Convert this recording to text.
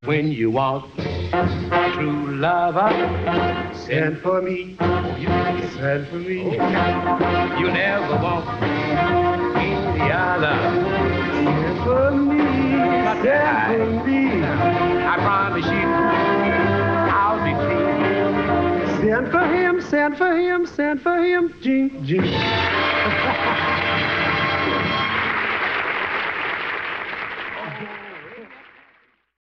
When you want true lover, send for me. Oh, you send for me. You never want any other. Send for me. Send for me. I promise you, I'll be true. Send for him, send for him, send for him. Gee, gee.